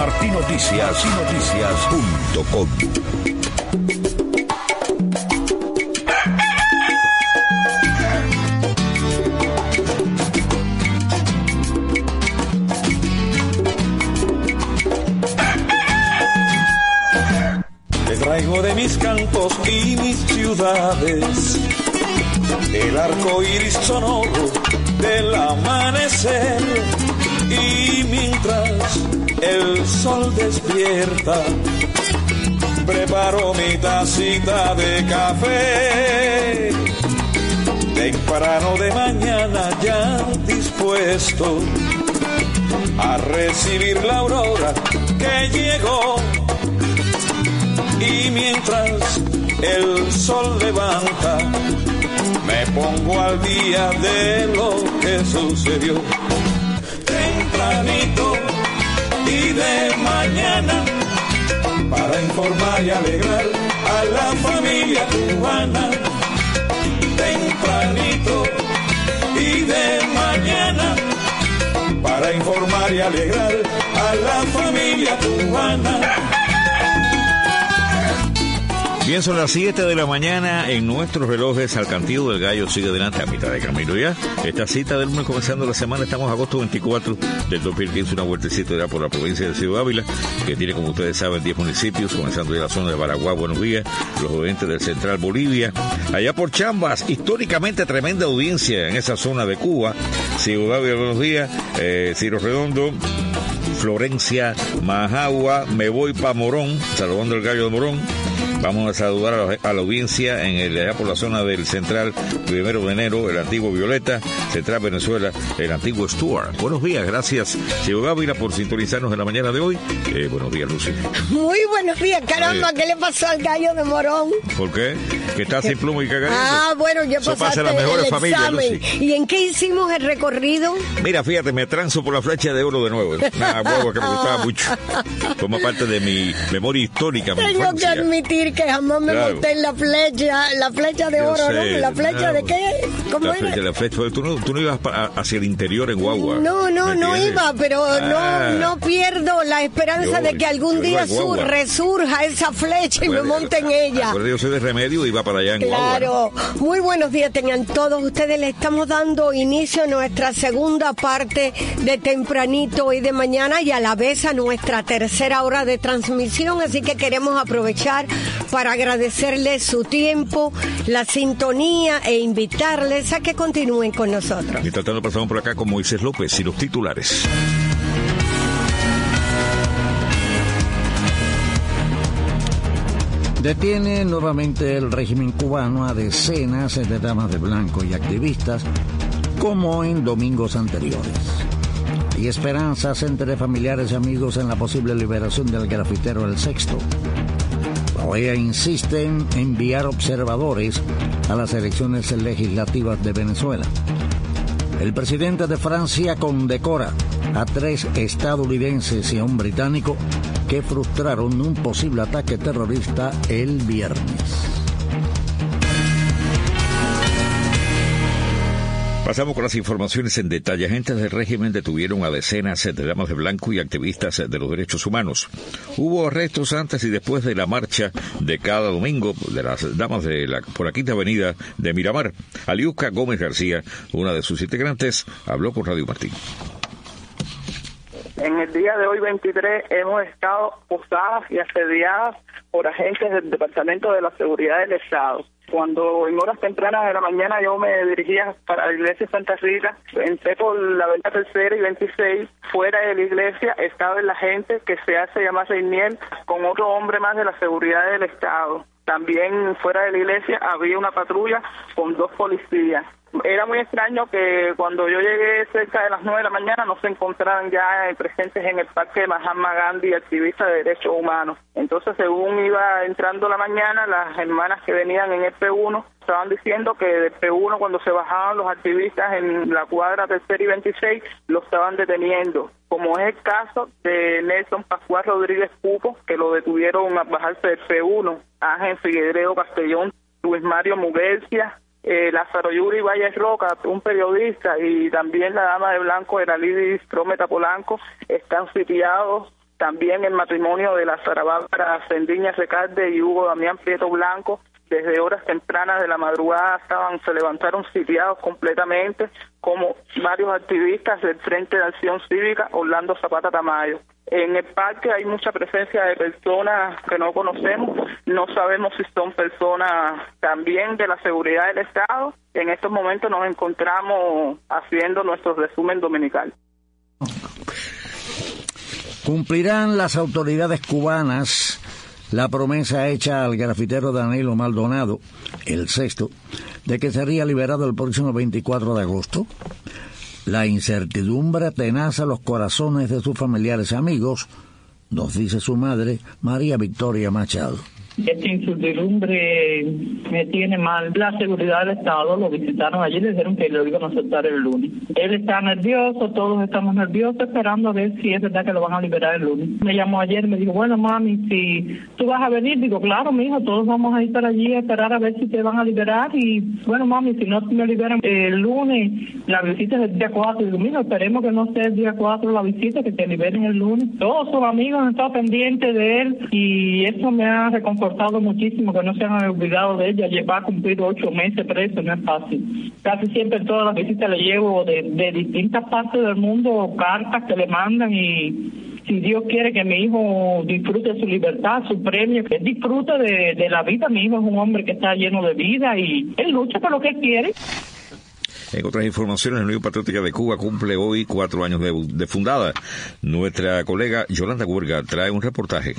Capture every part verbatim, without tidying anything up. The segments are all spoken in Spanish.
Martinoticias y noticias punto com. Te traigo de mis campos y mis ciudades el arco iris sonoro del amanecer, y mientras el sol despierta preparo mi tacita de café temprano de mañana, ya dispuesto a recibir la aurora que llegó. Y mientras el sol levanta, me pongo al día de lo que sucedió. Tempranito y de mañana, para informar y alegrar a la familia cubana. Tempranito y de mañana, para informar y alegrar a la familia cubana. Bien, son las siete de la mañana en nuestros relojes. Al cantillo del gallo sigue adelante a mitad de camino ya. Esta cita del lunes comenzando la semana, estamos agosto veinticuatro del dos mil quince, una vueltecita ya por la provincia de Ciudad Ávila, que tiene, como ustedes saben, diez municipios, comenzando ya la zona de Baraguá. Buenos días, los oyentes del Central Bolivia. Allá por Chambas, históricamente tremenda audiencia en esa zona de Cuba. Ciudad Ávila, buenos días. Eh, Ciro Redondo, Florencia, Majagua, me voy pa' Morón, saludando el gallo de Morón. Vamos a saludar a la, a la audiencia en el, allá por la zona del Central Primero de Enero, el antiguo Violeta, Central Venezuela, el antiguo Stuart. Buenos días, gracias, Ciudad Ávila, por sintonizarnos en la mañana de hoy. Eh, buenos días, Lucy. Muy buenos días, caramba, ¿qué le pasó al gallo de Morón? ¿Por qué? Que está sin pluma y cagadito. Ah, bueno, yo pasaste las mejores el familias, examen. Lucy. ¿Y en qué hicimos el recorrido? Mira, fíjate, me transo por la flecha de oro de nuevo. Una huevo que me gustaba mucho. Forma parte de mi memoria histórica, mi Tengo infancia. que admitir que jamás me Claro. monté en la flecha, la flecha de Yo oro, sé, ¿no? ¿La flecha no, de qué? ¿Cómo la era? flecha, la flecha. Tú no, tú no ibas pa, hacia el interior en guagua. No, no, ¿me no entiendes? iba, pero Ah. no no pierdo la esperanza Yo- de que algún yo iba día en guagua. sur, resurja esa flecha y me Acuérdate- monte en ella. acuérdate, yo soy de Remedio y iba para allá en guagua. Claro, muy buenos días tengan todos ustedes. Le estamos dando inicio a nuestra segunda parte de tempranito y de mañana, y a la vez a nuestra tercera hora de transmisión, así que queremos aprovechar para agradecerles su tiempo, la sintonía e invitarles a que continúen con nosotros. Mientras tanto pasamos por acá con Moisés López y los titulares. Detiene nuevamente el régimen cubano a decenas de damas de blanco y activistas, como en domingos anteriores. Hay esperanzas entre familiares y amigos en la posible liberación del grafitero El Sexto. La O E A insiste en enviar observadores a las elecciones legislativas de Venezuela. El presidente de Francia condecora a tres estadounidenses y a un británico que frustraron un posible ataque terrorista el viernes. Pasamos con las informaciones en detalle. Agentes del régimen detuvieron a decenas de damas de blanco y activistas de los derechos humanos. Hubo arrestos antes y después de la marcha de cada domingo de las damas de la, por la Quinta Avenida de Miramar. Aliuska Gómez García, una de sus integrantes, habló con Radio Martín. En el día de hoy, veintitrés, hemos estado posadas y asediadas por agentes del Departamento de la Seguridad del Estado. Cuando en horas tempranas de la mañana yo me dirigía para la iglesia de Santa Rita, entré por la avenida Tercera y veintiséis, fuera de la iglesia estaba el agente que se hace llamar Reiniel con otro hombre más de la seguridad del Estado. También fuera de la iglesia había una patrulla con dos policías. Era muy extraño que cuando yo llegué cerca de las nueve de la mañana no se encontraran ya presentes en el parque de Mahatma Gandhi activistas de derechos humanos. Entonces, según iba entrando la mañana, las hermanas que venían en el P uno estaban diciendo que del P uno, cuando se bajaban los activistas en la cuadra Tercera y veintiséis, los estaban deteniendo. Como es el caso de Nelson Pascual Rodríguez Pupo, que lo detuvieron al bajarse del P uno, Ángel Figueiredo Castellón, Luis Mario Muguercia, Eh, Lázaro Yuri Valles Roca, un periodista, y también la dama de blanco Eralidis Prometa Polanco, están sitiados También el matrimonio de la Sara Bárbara Sendiña Recalde y Hugo Damián Prieto Blanco, desde horas tempranas de la madrugada estaban, se levantaron sitiados completamente, como varios activistas del Frente de Acción Cívica Orlando Zapata Tamayo. En el parque hay mucha presencia de personas que no conocemos, no sabemos si son personas también de la seguridad del Estado. En estos momentos nos encontramos haciendo nuestro resumen dominical. ¿Cumplirán las autoridades cubanas la promesa hecha al grafitero Danilo Maldonado, el sexto, de que sería liberado el próximo veinticuatro de agosto? La incertidumbre atenaza los corazones de sus familiares y amigos, nos dice su madre, María Victoria Machado. Esta incertidumbre me tiene mal. La seguridad del Estado lo visitaron allí y le dijeron que lo iban a soltar el lunes. Él está nervioso, todos estamos nerviosos, esperando a ver si es verdad que lo van a liberar el lunes. Me llamó ayer y me dijo, bueno, mami, si tú vas a venir, digo, claro, mijo, todos vamos a ir para allí a esperar a ver si te van a liberar. Y bueno, mami, si no me liberan el lunes, la visita es el día cuatro. Digo, mijo, esperemos que no sea el día cuatro la visita, que te liberen el lunes. Todos sus amigos han estado pendientes de él y eso me ha reconfortado muchísimo, que no se han olvidado de ella. Va a cumplir ocho meses preso, no es fácil. Casi siempre en todas las visitas le llevo de, de distintas partes del mundo cartas que le mandan y si Dios quiere que mi hijo disfrute su libertad, su premio, que disfrute de, de la vida. Mi hijo es un hombre que está lleno de vida y él lucha por lo que él quiere. En otras informaciones, la Unión Patriótica de Cuba cumple hoy cuatro años de, de fundada. Nuestra colega Yolanda Huerga trae un reportaje.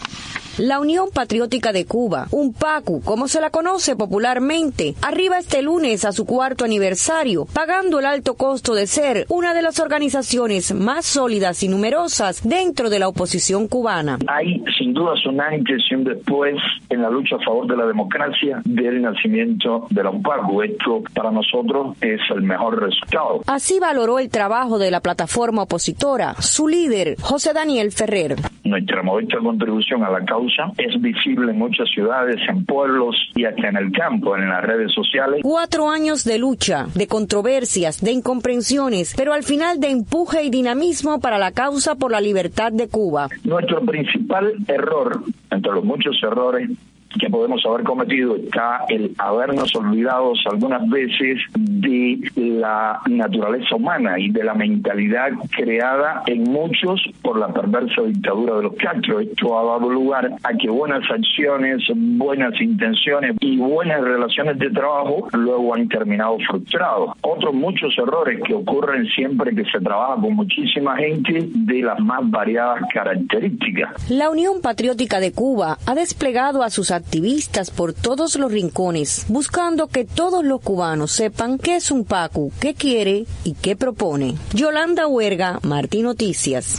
La Unión Patriótica de Cuba, un PACU, como se la conoce popularmente, arriba este lunes a su cuarto aniversario, pagando el alto costo de ser una de las organizaciones más sólidas y numerosas dentro de la oposición cubana. Hay sin duda un antes y un después en la lucha a favor de la democracia del nacimiento de la UNPACU. Esto para nosotros es el mejor resultado. Así valoró el trabajo de la plataforma opositora, su líder, José Daniel Ferrer. Nuestra modesta contribución a la causa es visible en muchas ciudades, en pueblos y hasta en el campo, en las redes sociales. Cuatro años de lucha, de controversias, de incomprensiones, pero al final de empuje y dinamismo para la causa por la libertad de Cuba. Nuestro principal error, entre los muchos errores que podemos haber cometido, está el habernos olvidado algunas veces de la naturaleza humana y de la mentalidad creada en muchos por la perversa dictadura de los Castro. Esto ha dado lugar a que buenas acciones, buenas intenciones y buenas relaciones de trabajo luego han terminado frustrados. Otros muchos errores que ocurren siempre que se trabaja con muchísima gente de las más variadas características. La Unión Patriótica de Cuba ha desplegado a sus activistas por todos los rincones, buscando que todos los cubanos sepan qué es un PACU, qué quiere y qué propone. Yolanda Huerga, Martín Noticias.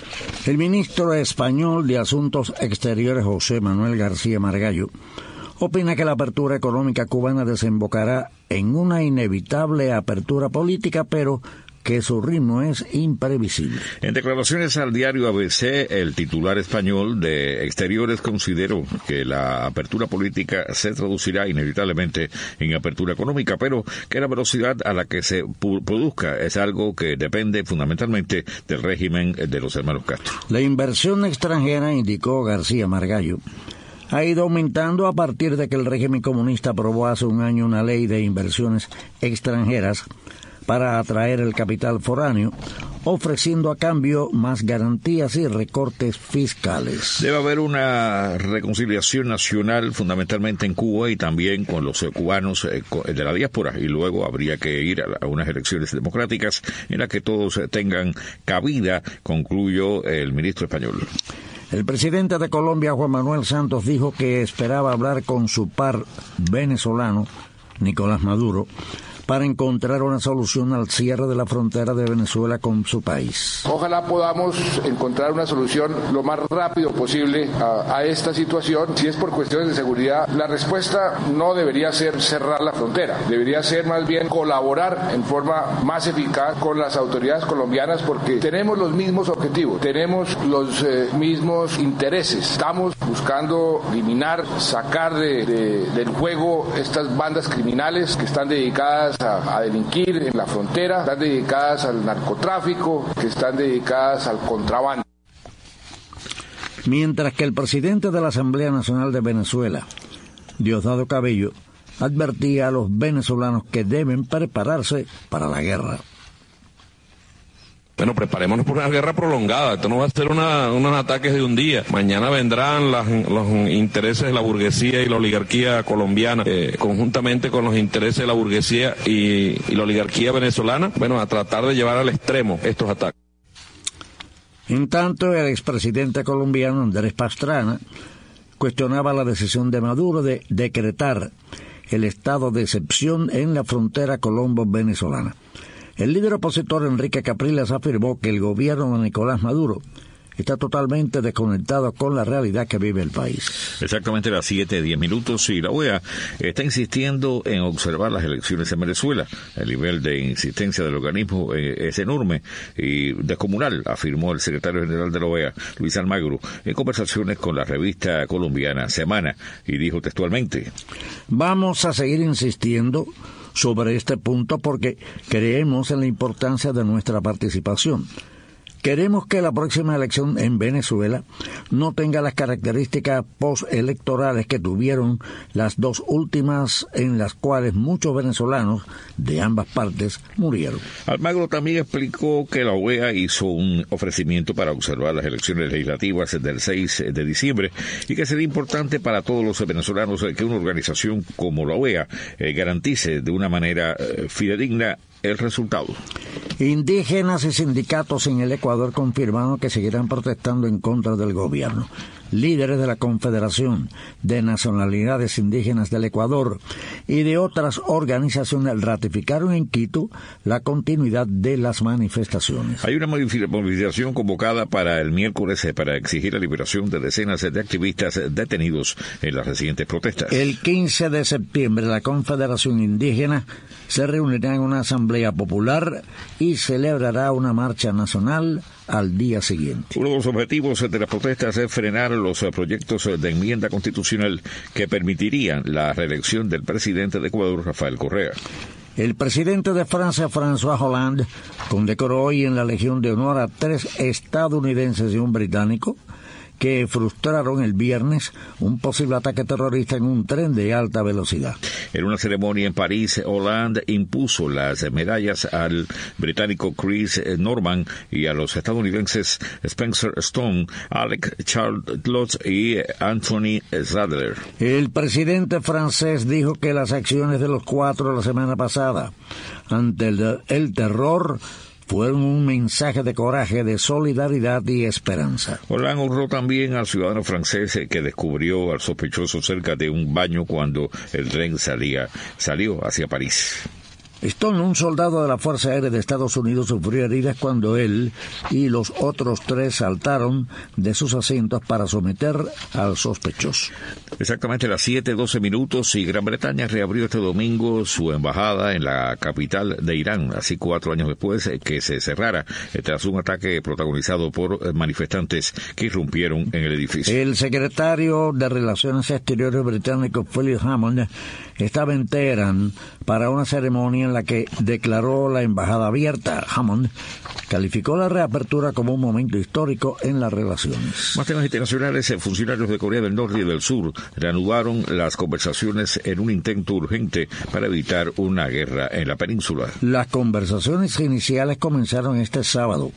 El ministro español de Asuntos Exteriores, José Manuel García Margallo, opina que la apertura económica cubana desembocará en una inevitable apertura política, pero que su ritmo es imprevisible. En declaraciones al diario A B C, el titular español de Exteriores consideró que la apertura política se traducirá inevitablemente en apertura económica, pero que la velocidad a la que se produzca es algo que depende fundamentalmente del régimen de los hermanos Castro. La inversión extranjera, indicó García Margallo, ha ido aumentando a partir de que el régimen comunista aprobó hace un año una ley de inversiones extranjeras para atraer el capital foráneo, ofreciendo a cambio más garantías y recortes fiscales. Debe haber una reconciliación nacional fundamentalmente en Cuba y también con los cubanos de la diáspora, y luego habría que ir a unas elecciones democráticas en las que todos tengan cabida, concluyó el ministro español. El presidente de Colombia, Juan Manuel Santos, dijo que esperaba hablar con su par venezolano, Nicolás Maduro, para encontrar una solución al cierre de la frontera de Venezuela con su país. Ojalá podamos encontrar una solución lo más rápido posible a, a esta situación. Si es por cuestiones de seguridad, la respuesta no debería ser cerrar la frontera, debería ser más bien colaborar en forma más eficaz con las autoridades colombianas, porque tenemos los mismos objetivos, tenemos los eh, mismos intereses. Estamos buscando eliminar, sacar de, de, del juego estas bandas criminales que están dedicadas A, a delinquir en la frontera, están dedicadas al narcotráfico, que están dedicadas al contrabando. Mientras que el presidente de la Asamblea Nacional de Venezuela, Diosdado Cabello, advertía a los venezolanos que deben prepararse para la guerra. Bueno, preparémonos por una guerra prolongada. Esto no va a ser una, unos ataques de un día. Mañana vendrán las, los intereses de la burguesía y la oligarquía colombiana, eh, conjuntamente con los intereses de la burguesía y, y la oligarquía venezolana, bueno, a tratar de llevar al extremo estos ataques. En tanto, el expresidente colombiano Andrés Pastrana cuestionaba la decisión de Maduro de decretar el estado de excepción en la frontera colombo-venezolana. El líder opositor Enrique Capriles afirmó que el gobierno de Nicolás Maduro está totalmente desconectado con la realidad que vive el país. Exactamente a las siete, diez minutos, y la O E A está insistiendo en observar las elecciones en Venezuela. El nivel de insistencia del organismo eh, es enorme y descomunal, afirmó el secretario general de la O E A, Luis Almagro, en conversaciones con la revista colombiana Semana, y dijo textualmente: vamos a seguir insistiendo sobre este punto porque creemos en la importancia de nuestra participación. Queremos que la próxima elección en Venezuela no tenga las características postelectorales que tuvieron las dos últimas, en las cuales muchos venezolanos de ambas partes murieron. Almagro también explicó que la O E A hizo un ofrecimiento para observar las elecciones legislativas del seis de diciembre y que sería importante para todos los venezolanos que una organización como la O E A eh, garantice de una manera eh, fidedigna el resultado. Indígenas y sindicatos en el Ecuador confirmaron que seguirán protestando en contra del gobierno. Líderes de la Confederación de Nacionalidades Indígenas del Ecuador y de otras organizaciones ratificaron en Quito la continuidad de las manifestaciones. Hay una movilización convocada para el miércoles para exigir la liberación de decenas de activistas detenidos en las recientes protestas. El quince de septiembre la Confederación Indígena se reunirá en una asamblea popular y celebrará una marcha nacional al día siguiente. Uno de los objetivos de las protestas es frenar los proyectos de enmienda constitucional que permitirían la reelección del presidente de Ecuador, Rafael Correa. El presidente de Francia, François Hollande, condecoró hoy en la Legión de Honor a tres estadounidenses y un británico que frustraron el viernes un posible ataque terrorista en un tren de alta velocidad. En una ceremonia en París, Hollande impuso las medallas al británico Chris Norman y a los estadounidenses Spencer Stone, Alec Charles y Anthony Sadler. El presidente francés dijo que las acciones de los cuatro la semana pasada ante el, el terror fueron un mensaje de coraje, de solidaridad y esperanza. Hollande honró también al ciudadano francés que descubrió al sospechoso cerca de un baño cuando el tren salía, salió hacia París. Stone, un soldado de la Fuerza Aérea de Estados Unidos, sufrió heridas cuando él y los otros tres saltaron de sus asientos para someter al sospechoso. Exactamente a las siete, doce minutos, y Gran Bretaña reabrió este domingo su embajada en la capital de Irán, así cuatro años después que se cerrara tras un ataque protagonizado por manifestantes que irrumpieron en el edificio. El secretario de Relaciones Exteriores británico Philip Hammond estaba en Teherán para una ceremonia en la que declaró la embajada abierta. Hammond calificó la reapertura como un momento histórico en las relaciones. Más temas internacionales. Funcionarios de Corea del Norte y del Sur reanudaron las conversaciones en un intento urgente para evitar una guerra en la península. Las conversaciones iniciales comenzaron este sábado.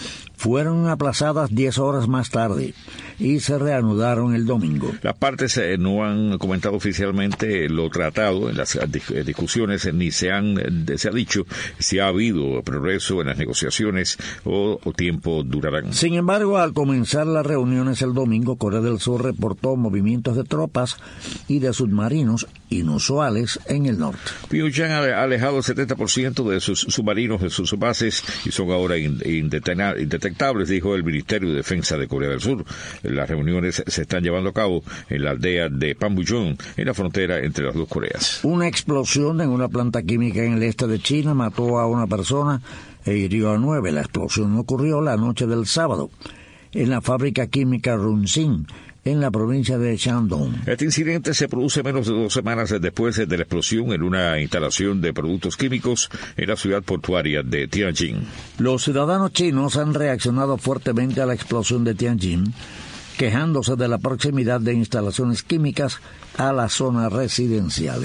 Fueron aplazadas diez horas más tarde y se reanudaron el domingo. Las partes eh, no han comentado oficialmente lo tratado en las discusiones, ni se han se ha dicho si ha habido progreso en las negociaciones o, o tiempo durarán. Sin embargo, al comenzar las reuniones el domingo, Corea del Sur reportó movimientos de tropas y de submarinos inusuales en el norte. Pyongyang ha alejado el setenta por ciento de sus submarinos de sus bases y son ahora indetectables, dijo el Ministerio de Defensa de Corea del Sur. Las reuniones se están llevando a cabo en la aldea de Panmunjom, en la frontera entre las dos Coreas. Una explosión en una planta química en el este de China mató a una persona e hirió a nueve. La explosión ocurrió la noche del sábado en la fábrica química Runxin, en la provincia de Shandong. Este incidente se produce menos de dos semanas después de la explosión en una instalación de productos químicos en la ciudad portuaria de Tianjin. Los ciudadanos chinos han reaccionado fuertemente a la explosión de Tianjin quejándose de la proximidad de instalaciones químicas a las zonas residenciales.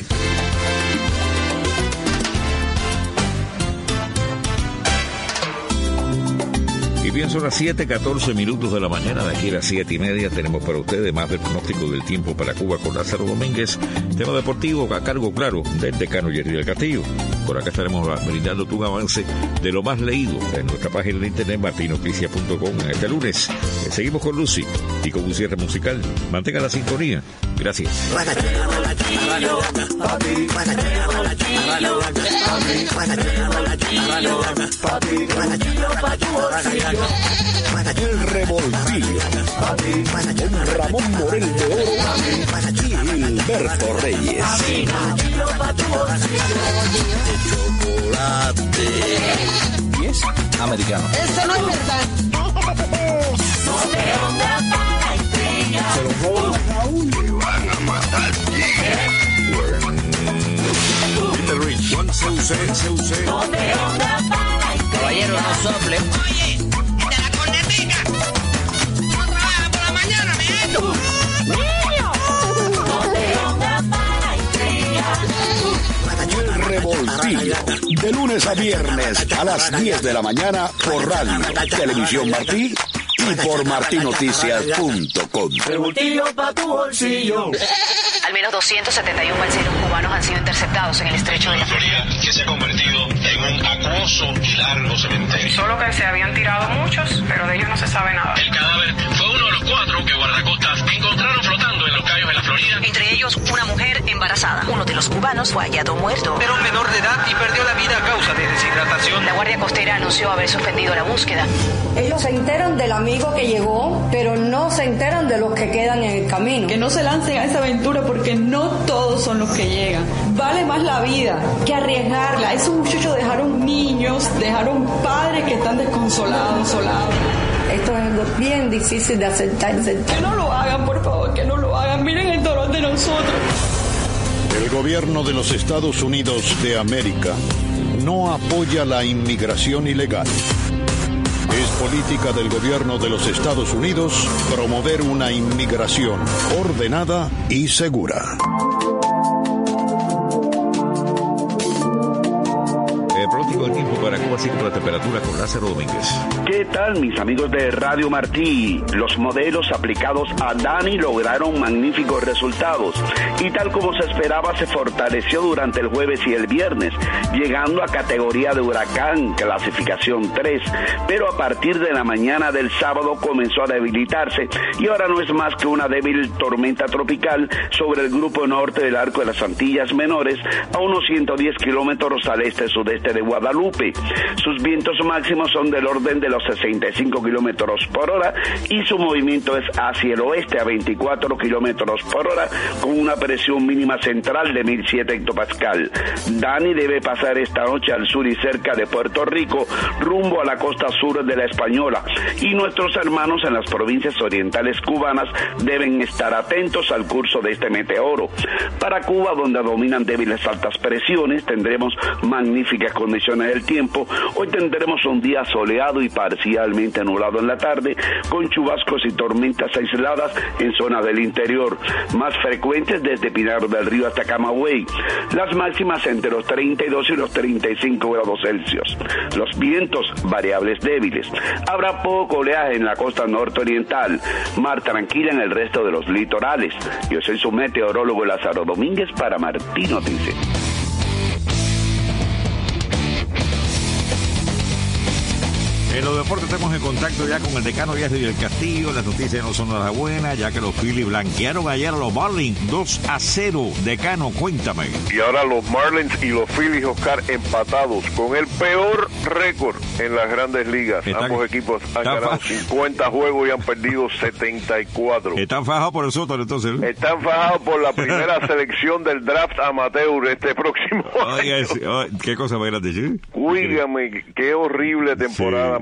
Y bien, son las siete catorce minutos de la mañana. De aquí a las siete y media tenemos para ustedes más del pronóstico del tiempo para Cuba con Lázaro Domínguez. Tema deportivo a cargo, claro, del decano Jerry del Castillo. Por acá estaremos brindándote un avance de lo más leído en nuestra página de internet martin noticias punto com en este lunes. Seguimos con Lucy y con un cierre musical. Mantenga la sintonía. Gracias. El Revoltillo con Ramón Morel de Oro y Gilberto Reyes. Chocolate y es americano. Eso no es verdad. Se lo roban a Raúl. Te van a matar. Little Rich, Juan C U C, C U C. Caballero, no sople. Oye, el de la cornetica. No trabaja por la mañana, mi gente. ¡Niño! El Revoltillo, de lunes a viernes a las diez de la mañana por radio, Televisión Martí y por martin noticias punto com. Revoltillo pa' tu bolsillo. Al menos doscientos setenta y uno balseros cubanos han sido interceptados en el estrecho de la Florida, que se ha convertido en un acuoso y largo cementerio. Solo que se habían tirado muchos, pero de ellos no se sabe nada. El cadáver fue uno de los cuatro que guardacostas encontraron flotando en los cayos de la Florida. Entre ellos, una mujer embarazada. Uno de los cubanos fue hallado muerto. Era un menor de edad y perdió la vida a causa de deshidratación. La Guardia Costera anunció haber suspendido la búsqueda. Ellos se enteran del amigo que llegó, pero no se enteran de los que quedan en el camino. Que no se lancen a esa aventura porque no todos son los que llegan. Vale más la vida que arriesgarla. Esos muchachos dejaron niños, dejaron padres que están desconsolados, solados. Esto es algo bien difícil de aceptar. Que no lo hagan, por favor, que no lo hagan. Miren el dolor de nosotros. El gobierno de los Estados Unidos de América no apoya la inmigración ilegal. Es política del gobierno de los Estados Unidos promover una inmigración ordenada y segura. Pronóstico del tiempo para Cuba, así como la temperatura con Lázaro Domínguez. ¿Qué tal, mis amigos de Radio Martí? Los modelos aplicados a Dani lograron magníficos resultados y tal como se esperaba se fortaleció durante el jueves y el viernes, llegando a categoría de huracán, clasificación tres, pero a partir de la mañana del sábado comenzó a debilitarse y ahora no es más que una débil tormenta tropical sobre el grupo norte del arco de las Antillas Menores a unos ciento diez kilómetros al este-sudeste de Guadalupe. Sus vientos máximos son del orden de los sesenta y cinco kilómetros por hora y su movimiento es hacia el oeste a veinticuatro kilómetros por hora con una presión mínima central de mil siete hectopascal. Dani debe pasar esta noche al sur y cerca de Puerto Rico rumbo a la costa sur de la Española y nuestros hermanos en las provincias orientales cubanas deben estar atentos al curso de este meteoro. Para Cuba, donde dominan débiles altas presiones, tendremos magníficas condiciones del tiempo. Hoy tendremos un día soleado y parcialmente nublado en la tarde, con chubascos y tormentas aisladas en zonas del interior, más frecuentes desde Pinar del Río hasta Camagüey. Las máximas entre los treinta y dos y los treinta y cinco grados Celsius. Los vientos variables débiles. Habrá poco oleaje en la costa norte-oriental, mar tranquila en el resto de los litorales. Yo soy su meteorólogo Lázaro Domínguez para Martín Noticias. En los deportes estamos en contacto ya con el decano Jerry del Castillo. Las noticias no son nada buenas, ya que los Phillies blanquearon ayer a los Marlins dos a cero. Decano, cuéntame. Y ahora los Marlins y los Phillies, Oscar, empatados con el peor récord en las grandes ligas. Están, Ambos equipos han ganado cincuenta juegos y han perdido setenta y cuatro. Están fajados por el sótano, entonces. Están fajados por la primera selección del draft amateur este próximo año. Oye, qué cosa más grande, ¿sí? Cuígame, qué horrible temporada. Sí.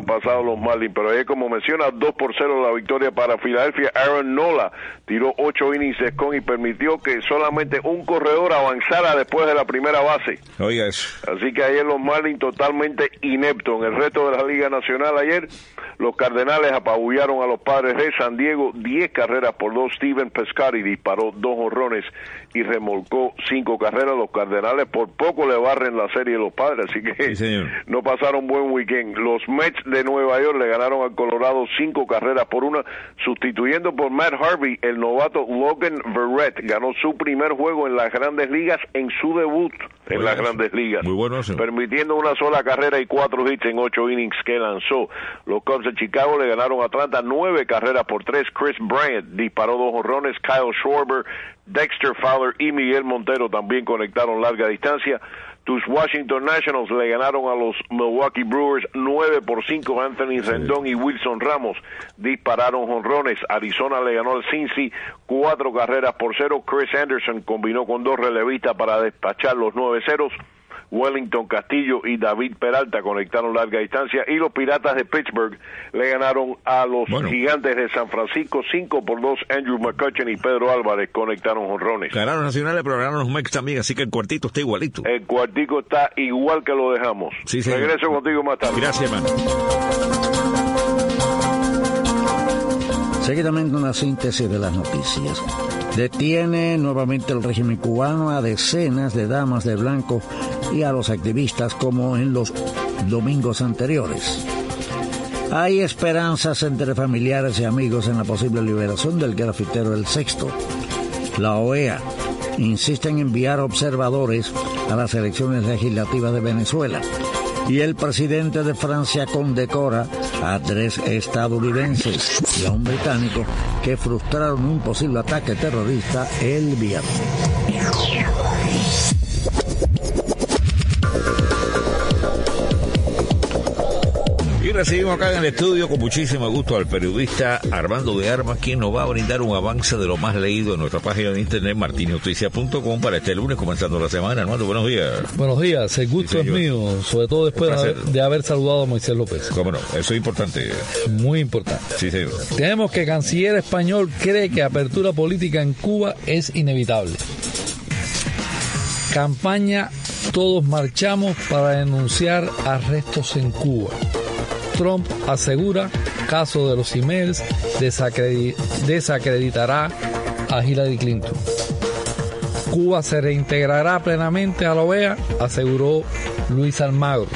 han pasado los Marlins, pero ayer, como menciona, dos por cero la victoria para Filadelfia. Aaron Nola tiró ocho innings de con y permitió que solamente un corredor avanzara después de la primera base. Oiga eso. Así que ayer los Marlins totalmente ineptos. En el resto de la Liga Nacional ayer, los Cardenales apabullaron a los Padres de San Diego, diez carreras por dos. Steven Piscotty disparó dos jonrones y remolcó cinco carreras. Los Cardenales por poco le barren la serie de los Padres, así que sí, no pasaron buen weekend. Los Mets de Nueva York le ganaron al Colorado cinco carreras por una, sustituyendo por Matt Harvey. El novato Logan Verrett ganó su primer juego en las Grandes Ligas en su debut en Muy las bien. Grandes Ligas, Muy bueno eso. permitiendo una sola carrera y cuatro hits en ocho innings que lanzó. Los Cubs de Chicago le ganaron a Atlanta nueve carreras por tres. Chris Bryant disparó dos jonrones. Kyle Schwarber, Dexter Fowler y Miguel Montero también conectaron larga distancia. Tus Washington Nationals le ganaron a los Milwaukee Brewers nueve por cinco. Anthony Rendón y Wilson Ramos dispararon jonrones. Arizona le ganó al Cincy cuatro carreras por cero. Chris Anderson combinó con dos relevistas para despachar los nueve ceros. Wellington Castillo y David Peralta conectaron larga distancia, y los Piratas de Pittsburgh le ganaron a los bueno. Gigantes de San Francisco cinco por dos. Andrew McCutchen y Pedro Álvarez conectaron jonrones. Ganaron los Nacionales, pero ganaron los Mex también, así que el cuartito está igualito. El cuartico está igual que lo dejamos. Sí, regreso contigo más tarde. Gracias, hermano. Seguidamente una síntesis de las noticias. Detiene nuevamente el régimen cubano a decenas de damas de blanco y a los activistas como en los domingos anteriores. Hay esperanzas entre familiares y amigos en la posible liberación del grafitero El Sexto. La O E A insiste en enviar observadores a las elecciones legislativas de Venezuela. Y el presidente de Francia condecora a tres estadounidenses y a un británico que frustraron un posible ataque terrorista el viernes. Y recibimos acá en el estudio con muchísimo gusto al periodista Armando de Armas, quien nos va a brindar un avance de lo más leído en nuestra página de internet martin noticias punto com para este lunes comenzando la semana. Armando, buenos días. Buenos días, el gusto sí, es mío, sobre todo después de haber, de haber saludado a Moisés López. Cómo no, eso es importante. Muy importante. Sí, señor. Tenemos que canciller español cree que apertura política en Cuba es inevitable. Campaña Todos marchamos para denunciar arrestos en Cuba. Trump asegura, caso de los emails desacredit- desacreditará a Hillary Clinton. Cuba se reintegrará plenamente a la O E A, aseguró Luis Almagro.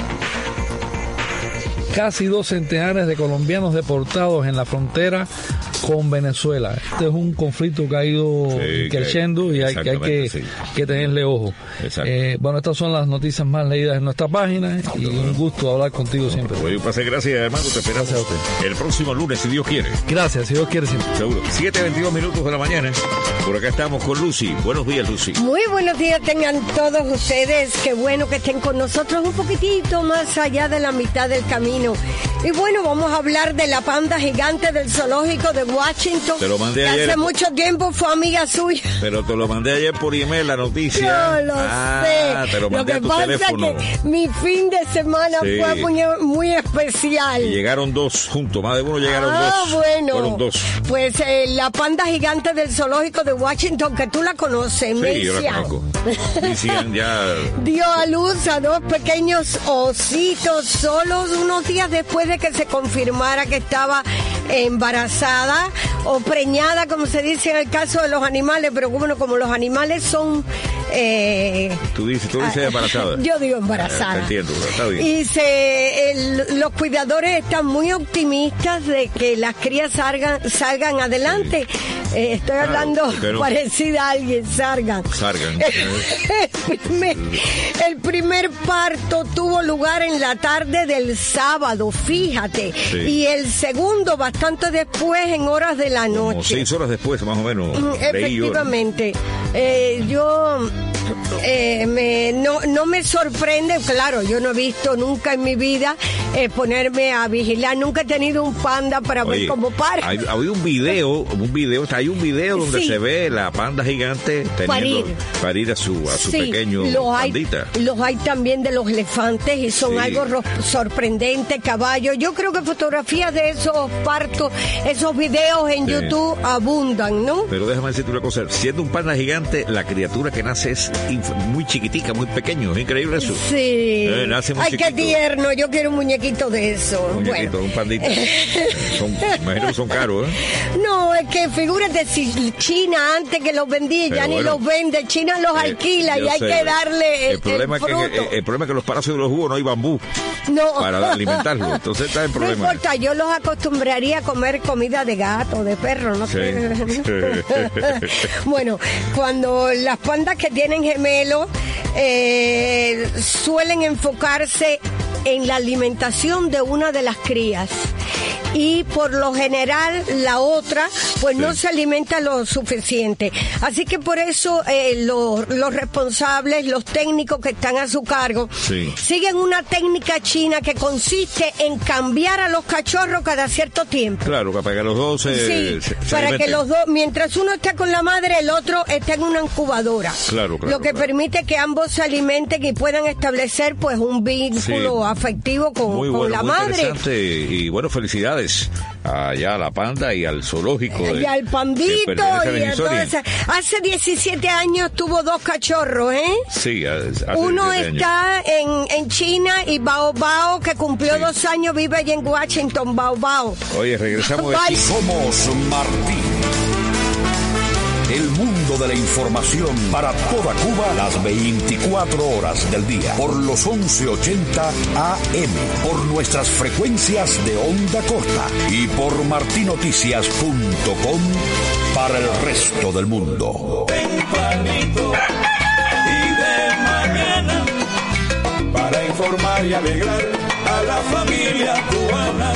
Casi dos centenares de colombianos deportados en la frontera con Venezuela. Este es un conflicto que ha ido sí, creciendo y hay que, hay que, sí. que tenerle ojo. Eh, bueno, estas son las noticias más leídas en nuestra página y un gusto hablar contigo siempre. Bueno, un placer, gracias, hermano. Te esperamos a usted el próximo lunes, si Dios quiere. Gracias, si Dios quiere siempre. Seguro. siete veintidós minutos de la mañana. Por acá estamos con Lucy. Buenos días, Lucy. Muy buenos días tengan todos ustedes. Qué bueno que estén con nosotros un poquitito más allá de la mitad del camino. Y bueno, vamos a hablar de la panda gigante del zoológico de Washington. Te lo mandé que ayer. Hace mucho tiempo fue amiga suya. Pero te lo mandé ayer por email la noticia. Yo lo ah, sé. Te lo mandé lo que a tu pasa teléfono. es que mi fin de semana sí. fue muy, muy especial. Y llegaron dos juntos, más de uno llegaron ah, dos. Ah, bueno. Fueron dos. Pues eh, la panda gigante del zoológico de Washington, que tú la conoces, sí, Messian. yo la conozco. Messian ya... Dio a luz a dos pequeños ositos solos unos días después de que se confirmara que estaba embarazada o preñada, como se dice en el caso de los animales, pero bueno, como los animales son... Eh, tú dices, tú dices embarazada. Yo digo embarazada. Eh, entiendo, está bien. Y se, el, los cuidadores están muy optimistas de que las crías salgan, salgan adelante. Sí. Eh, estoy claro, hablando no. parecida a alguien, salgan. Salgan. el, primer, el primer parto tuvo lugar en la tarde del sábado, fíjate. Sí. Y el segundo bastante después, en horas de la noche. Como seis horas después, más o menos. Efectivamente. Eh, yo eh, me, no, no me sorprende, claro, yo no he visto nunca en mi vida eh, ponerme a vigilar, nunca he tenido un panda para Oye, ver cómo para. Hay, hay un video, un video, hay un video donde Sí. se ve la panda gigante teniendo Parir. parir a su a su Sí, pequeño los hay, pandita. los hay también de los elefantes y son Sí. algo ro- sorprendente, caballos. Yo creo que fotografías de esos partos, esos videos en Sí. YouTube abundan, ¿no? Pero déjame decirte una cosa, siendo un panda gigante, la criatura que nace es inf- muy chiquitica, muy pequeño, es increíble eso. Sí. Eh, nace muy Ay, qué chiquito. tierno, yo quiero un muñequito de eso. Un muñequito, Bueno. un pandita. Son, imagino que son caros, ¿eh? No, es que figúrate si China antes que los vendía Pero ya ni bueno, los vende, China los Eh, alquila y yo hay sé. que darle el, el problema el es que fruto. el, el problema es que en los palacios de los jugos no hay bambú No. para alimentarlo, entonces está el No problema. importa, yo los acostumbraría a comer comida de gato, de perro, no Sí. sé. Bueno, cuando las pandas que tienen gemelos eh, suelen enfocarse en la alimentación de una de las crías. Y por lo general la otra pues no se alimenta lo suficiente. Así que por eso eh, los, los responsables, los técnicos que están a su cargo, Sí. siguen una técnica china que consiste en cambiar a los cachorros cada cierto tiempo. Claro, para que los dos se, Sí, se- se para que alimenten. los dos, mientras uno está con la madre, el otro está en una incubadora. Claro, claro, Lo que claro. permite que ambos se alimenten y puedan establecer pues un vínculo Sí. afectivo con, Muy con bueno, la muy madre. interesante y bueno, felicidades allá a la panda y al zoológico de, Y al que pandito pertenece a y a Venezuela. toda esa- Hace diecisiete años tuvo dos cachorros, ¿eh? Sí, hace Uno diecisiete años. está en, en China y Bao Bao, que cumplió dos años, vive allí en Washington, Bao Bao. Oye, regresamos de Bye. Somos Martín. El mundo de la información para toda Cuba las veinticuatro horas del día. Por los once ochenta A M. Por nuestras frecuencias de onda corta. Y por martinoticias punto com para el resto del mundo. Tempranito y de mañana para informar y alegrar a la familia cubana.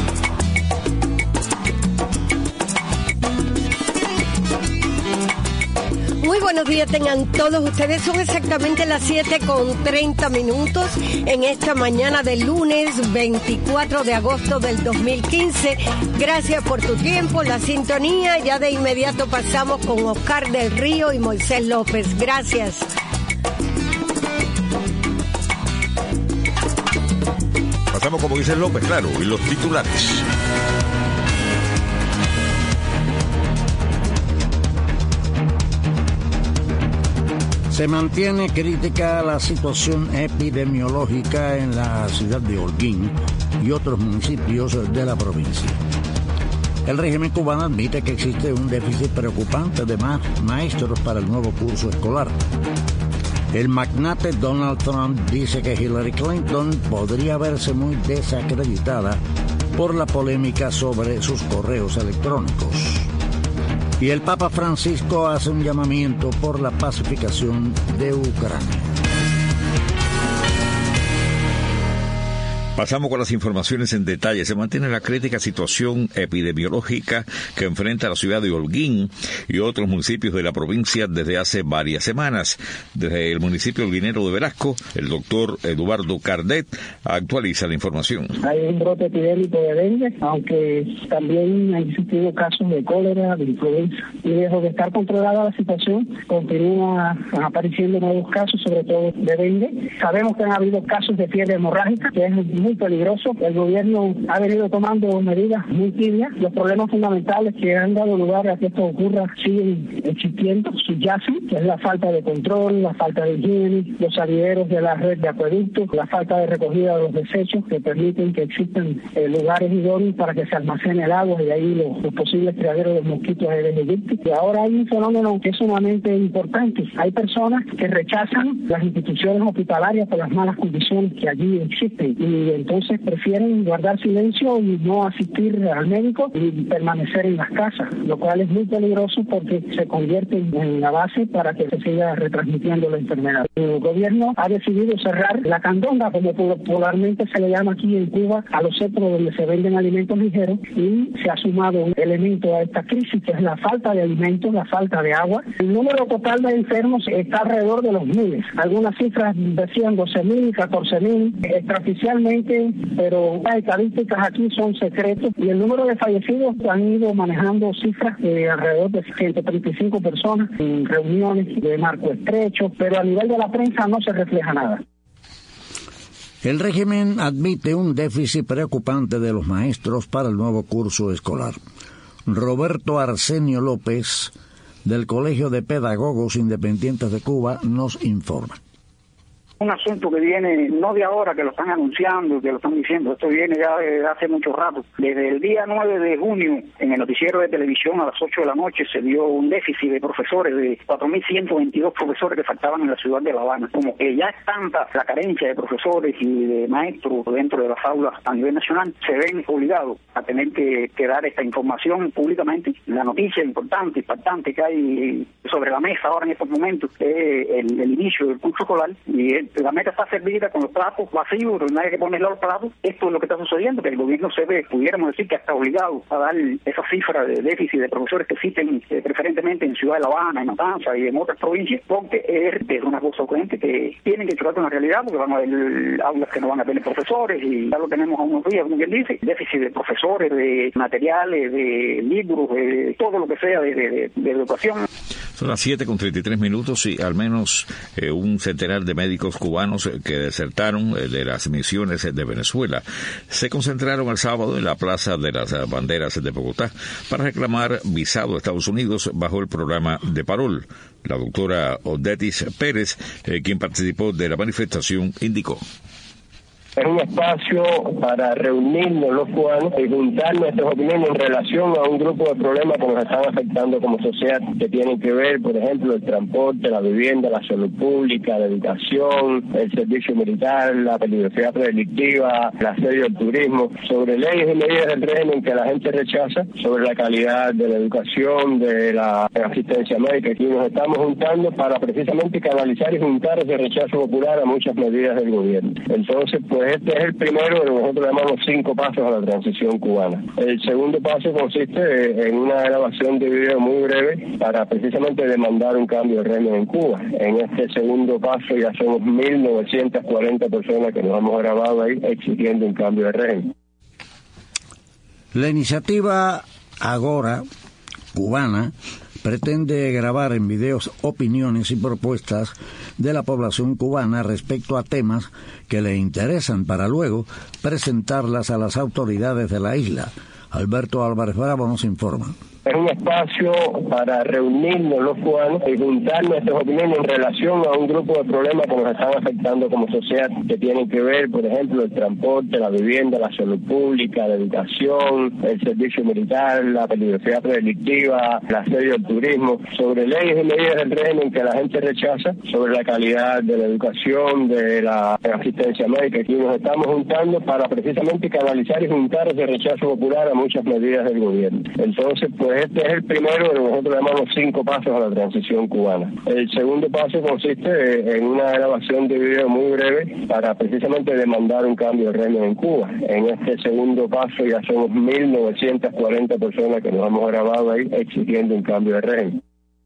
Muy buenos días tengan todos ustedes. Son exactamente las siete con treinta minutos en esta mañana del lunes veinticuatro de agosto del dos mil quince. Gracias por tu tiempo, la sintonía. Ya de inmediato pasamos con Oscar del Río y Moisés López. Gracias. Pasamos como dice López, claro, y los titulares. Se mantiene crítica la situación epidemiológica en la ciudad de Holguín y otros municipios de la provincia. El régimen cubano admite que existe un déficit preocupante de ma- maestros para el nuevo curso escolar. El magnate Donald Trump dice que Hillary Clinton podría verse muy desacreditada por la polémica sobre sus correos electrónicos. Y el Papa Francisco hace un llamamiento por la pacificación de Ucrania. Pasamos con las informaciones en detalle. Se mantiene la crítica situación epidemiológica que enfrenta la ciudad de Holguín y otros municipios de la provincia desde hace varias semanas. Desde el municipio holguinero de Velasco, el doctor Eduardo Cardet actualiza la información. Hay un brote epidémico de dengue, aunque también han existido casos de cólera, de influenza. Y lejos de estar controlada la situación, continúa apareciendo nuevos casos, sobre todo de dengue. Sabemos que han habido casos de fiebre hemorrágica, que es muy peligroso. El gobierno ha venido tomando medidas muy tibias. Los problemas fundamentales que han dado lugar a que esto ocurra siguen existiendo, subyacen, que es la falta de control, la falta de higiene, los salideros de la red de acueductos, la falta de recogida de los desechos que permiten que existan eh, lugares idóneos para que se almacene el agua y ahí los, los posibles criaderos de mosquitos Aedes aegypti. Y ahora hay un fenómeno que es sumamente importante. Hay personas que rechazan las instituciones hospitalarias por las malas condiciones que allí existen y entonces prefieren guardar silencio y no asistir al médico y permanecer en las casas, lo cual es muy peligroso porque se convierte en la base para que se siga retransmitiendo la enfermedad. El gobierno ha decidido cerrar la candonga, como popularmente se le llama aquí en Cuba, a los centros donde se venden alimentos ligeros, y se ha sumado un elemento a esta crisis que es la falta de alimentos, la falta de agua. El número total de enfermos está alrededor de los miles. Algunas cifras decían doce mil, catorce mil, extraoficialmente, pero las estadísticas aquí son secretos, y el número de fallecidos han ido manejando cifras de alrededor de ciento treinta y cinco personas en reuniones de marco estrecho, pero a nivel de la prensa no se refleja nada. El régimen admite un déficit preocupante de los maestros para el nuevo curso escolar. Roberto Arsenio López, del Colegio de Pedagogos Independientes de Cuba, nos informa. Un asunto que viene no de ahora, que lo están anunciando, que lo están diciendo, esto viene ya de hace mucho rato. Desde el día nueve de junio, en el noticiero de televisión a las ocho de la noche, se dio un déficit de profesores, de cuatro mil ciento veintidós profesores que faltaban en la ciudad de La Habana. Como que ya es tanta la carencia de profesores y de maestros dentro de las aulas a nivel nacional, se ven obligados a tener que, que dar esta información públicamente. La noticia importante, impactante que hay sobre la mesa ahora en estos momentos es el, el inicio del curso escolar, y el, la meta está servida con los platos vacíos, no hay que ponerle los platos. Esto es lo que está sucediendo, que el gobierno se ve, pudiéramos decir que está obligado a dar esa cifra de déficit de profesores que existen eh, preferentemente en Ciudad de La Habana, en Matanzas y en otras provincias, porque es, es una cosa ocurrente que tienen que chocar con la realidad, porque van a haber aulas que no van a tener profesores, y ya lo tenemos a unos días, como quien dice, déficit de profesores, de materiales, de libros, de todo lo que sea de, de, de educación. Son las siete con treinta y tres minutos y al menos eh, un centenar de médicos cubanos eh, que desertaron eh, de las misiones de Venezuela se concentraron el sábado en la Plaza de las Banderas de Bogotá para reclamar visado a Estados Unidos bajo el programa de Parol. La doctora Odetis Pérez, eh, quien participó de la manifestación, indicó: es un espacio para reunirnos los cubanos y juntar nuestras opiniones en relación a un grupo de problemas que nos están afectando como sociedad, que tienen que ver, por ejemplo, el transporte, la vivienda, la salud pública, la educación, el servicio militar, la peligrosidad predelictiva, el asedio al turismo, sobre leyes y medidas del régimen que la gente rechaza, sobre la calidad de la educación, de la asistencia médica. Aquí nos estamos juntando para precisamente canalizar y juntar ese rechazo popular a muchas medidas del gobierno. Entonces, pues este es el primero de lo que nosotros llamamos cinco pasos a la transición cubana. El segundo paso consiste en una grabación de video muy breve para precisamente demandar un cambio de régimen en Cuba. En este segundo paso ya somos mil novecientas cuarenta personas que nos hemos grabado ahí exigiendo un cambio de régimen. La iniciativa Agora cubana pretende grabar en videos opiniones y propuestas de la población cubana respecto a temas que le interesan para luego presentarlas a las autoridades de la isla. Alberto Álvarez Bravo nos informa. Es un espacio para reunirnos los cubanos y juntar nuestras opiniones en relación a un grupo de problemas que nos están afectando como sociedad, que tienen que ver, por ejemplo, el transporte, la vivienda, la salud pública, la educación, el servicio militar, la peligrosidad predelictiva, el asedio al turismo, sobre leyes y medidas del régimen que la gente rechaza, sobre la calidad de la educación, de la asistencia médica. Aquí nos estamos juntando para precisamente canalizar y juntar ese rechazo popular a muchas medidas del gobierno. Entonces, pues este es el primero de lo que nosotros llamamos cinco pasos a la transición cubana. El segundo paso consiste en una grabación de video muy breve para precisamente demandar un cambio de régimen en Cuba. En este segundo paso ya somos mil novecientas cuarenta personas que nos hemos grabado ahí exigiendo un cambio de régimen.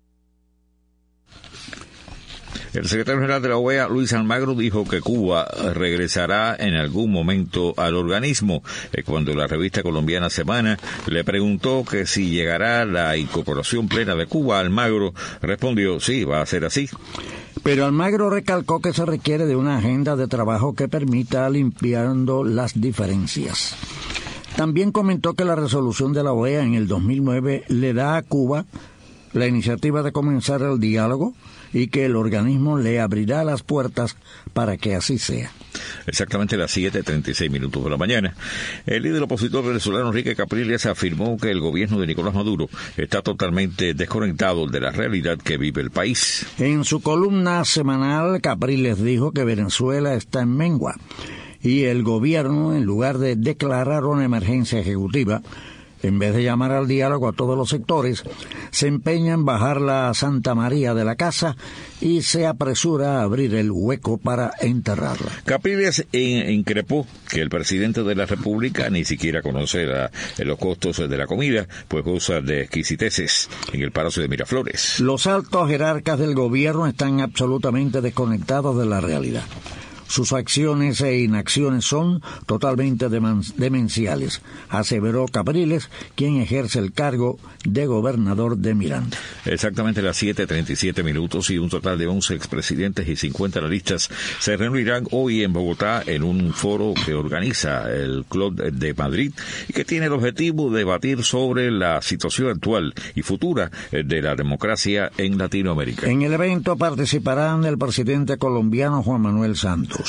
El secretario general de la O E A, Luis Almagro, dijo que Cuba regresará en algún momento al organismo. Cuando la revista colombiana Semana le preguntó que si llegará la incorporación plena de Cuba, Almagro respondió: sí, va a ser así. Pero Almagro recalcó que se requiere de una agenda de trabajo que permita limpiando las diferencias. También comentó que la resolución de la O E A en el dos mil nueve le da a Cuba la iniciativa de comenzar el diálogo y que el organismo le abrirá las puertas para que así sea. Exactamente a las siete treinta y seis minutos de la mañana. El líder opositor venezolano Enrique Capriles afirmó que el gobierno de Nicolás Maduro está totalmente desconectado de la realidad que vive el país. En su columna semanal, Capriles dijo que Venezuela está en mengua y el gobierno, en lugar de declarar una emergencia ejecutiva, en vez de llamar al diálogo a todos los sectores, se empeña en bajar la Santa María de la casa y se apresura a abrir el hueco para enterrarla. Capriles increpó que el presidente de la República ni siquiera conoce la, los costos de la comida, pues goza de exquisiteces en el Palacio de Miraflores. Los altos jerarcas del gobierno están absolutamente desconectados de la realidad. Sus acciones e inacciones son totalmente demenciales, aseveró Capriles, quien ejerce el cargo de gobernador de Miranda. Exactamente las siete treinta y siete minutos y un total de once expresidentes y cincuenta analistas se reunirán hoy en Bogotá en un foro que organiza el Club de Madrid y que tiene el objetivo de debatir sobre la situación actual y futura de la democracia en Latinoamérica. En el evento participarán el presidente colombiano Juan Manuel Santos,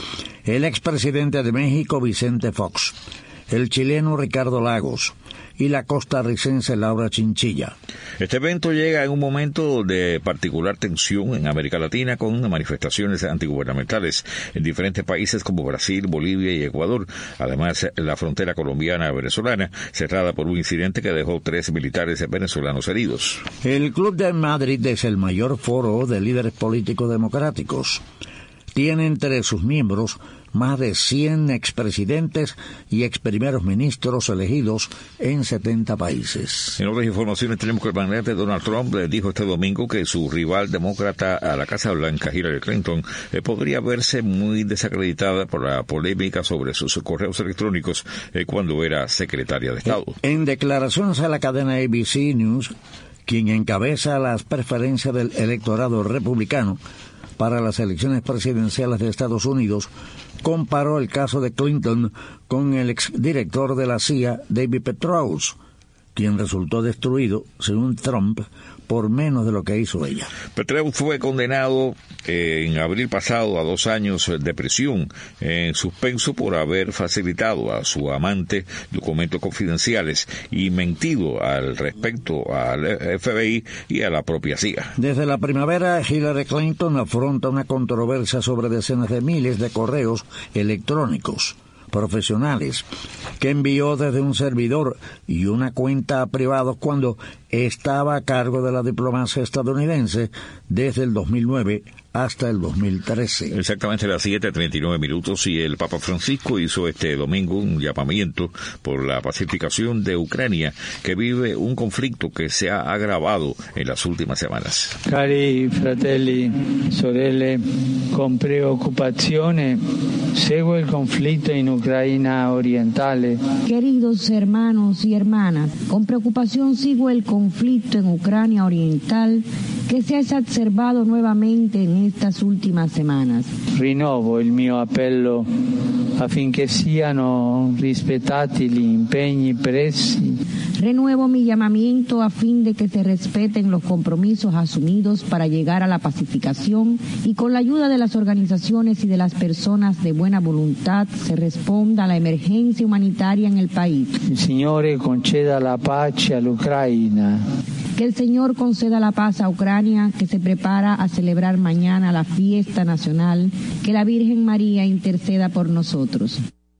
el expresidente de México Vicente Fox, el chileno Ricardo Lagos y la costarricense Laura Chinchilla. Este evento llega en un momento de particular tensión en América Latina, con manifestaciones antigubernamentales en diferentes países como Brasil, Bolivia y Ecuador. Además, la frontera colombiana-venezolana cerrada por un incidente que dejó tres militares venezolanos heridos. El Club de Madrid es el mayor foro de líderes políticos democráticos. Tiene entre sus miembros más de cien expresidentes y ex primeros ministros elegidos en setenta países. En otras informaciones tenemos que el presidente Donald Trump dijo este domingo que su rival demócrata a la Casa Blanca, Hillary Clinton, eh, podría verse muy desacreditada por la polémica sobre sus correos electrónicos eh, cuando era secretaria de Estado. En declaraciones a la cadena A B C News, quien encabeza las preferencias del electorado republicano para las elecciones presidenciales de Estados Unidos, comparó el caso de Clinton con el exdirector de la C I A, David Petraeus, quien resultó destruido, según Trump, por menos de lo que hizo ella. Petraeus fue condenado eh, en abril pasado a dos años de prisión en suspenso por haber facilitado a su amante documentos confidenciales y mentido al respecto al F B I y a la propia C I A. Desde la primavera, Hillary Clinton afronta una controversia sobre decenas de miles de correos electrónicos profesionales que envió desde un servidor y una cuenta privada cuando estaba a cargo de la diplomacia estadounidense desde el dos mil nueve hasta el dos mil trece. Exactamente las siete treinta y nueve minutos y el Papa Francisco hizo este domingo un llamamiento por la pacificación de Ucrania, que vive un conflicto que se ha agravado en las últimas semanas. Cari fratelli, sorelle, con preoccupazione seguo il conflitto in Ucraina orientale. Queridos hermanos y hermanas, con preocupación sigo el conflicto en Ucrania oriental que se ha exacerbado nuevamente en estas últimas semanas. Rinnovo il mio appello affinché siano rispettati gli impegni presi. Renuevo mi llamamiento a fin de que se respeten los compromisos asumidos para llegar a la pacificación y con la ayuda de las organizaciones y de las personas de buena voluntad se responda a la emergencia humanitaria en el país. Il Signore conceda la pace all'Ucraina. Que el Señor conceda la paz a Ucrania, que se prepara a celebrar mañana la fiesta nacional. Que la Virgen María interceda por nosotros.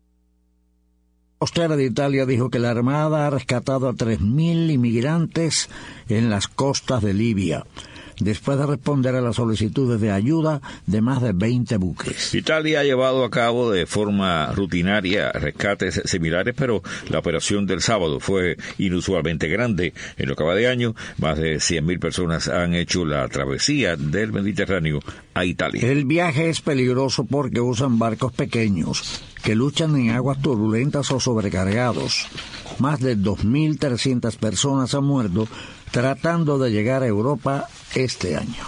La costera de Italia dijo que la Armada ha rescatado a tres mil inmigrantes en las costas de Libia, después de responder a las solicitudes de ayuda de más de veinte buques. Italia ha llevado a cabo de forma rutinaria rescates similares, pero la operación del sábado fue inusualmente grande. En lo que va de año, más de cien mil personas han hecho la travesía del Mediterráneo a Italia. El viaje es peligroso porque usan barcos pequeños que luchan en aguas turbulentas o sobrecargados. Más de dos mil trescientas personas han muerto tratando de llegar a Europa este año.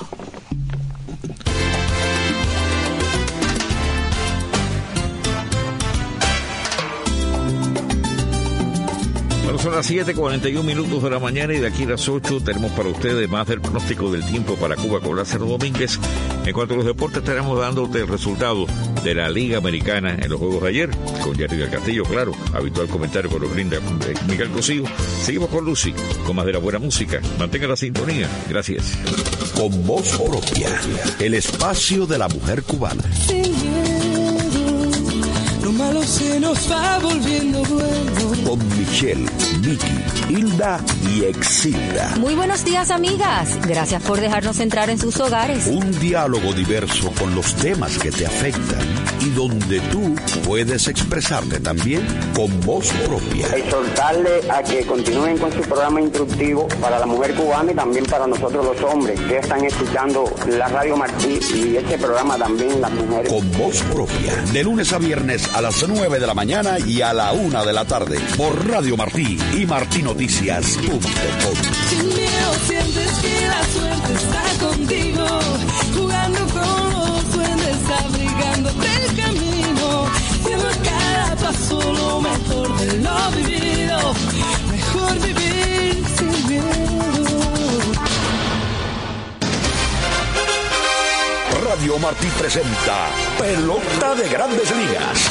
Bueno, son las siete cuarenta y uno minutos de la mañana y de aquí a las ocho tenemos para ustedes más del pronóstico del tiempo para Cuba con Lázaro Domínguez. En cuanto a los deportes, estaremos dándote el resultado de la Liga Americana en los juegos de ayer, con Jerry del Castillo, claro, habitual comentario que nos brinda Miguel Cosío. Seguimos con Lucy, con más de la buena música. Mantenga la sintonía. Gracias. Con voz propia, el espacio de la mujer cubana. Sin miedo, no lo malo se nos va volviendo bueno. Con Michelle, Vicky, Hilda y Exilda. Muy buenos días, amigas. Gracias por dejarnos entrar en sus hogares. Un diálogo diverso con los temas que te afectan y donde tú puedes expresarte también con voz propia. Exhortarle a que continúen con su programa instructivo para la mujer cubana y también para nosotros los hombres que están escuchando la Radio Martí y este programa también las mujeres. Con voz propia, de lunes a viernes a las nueve de la mañana y a la una de la tarde por Radio Martí y martinoticias punto com. Sin miedo sientes que la suerte está contigo, jugando con los duendes, abrigándote el camino, siendo a cada paso lo mejor de lo vivido, mejor vivir sin miedo. Radio Martí presenta Pelota de Grandes Ligas.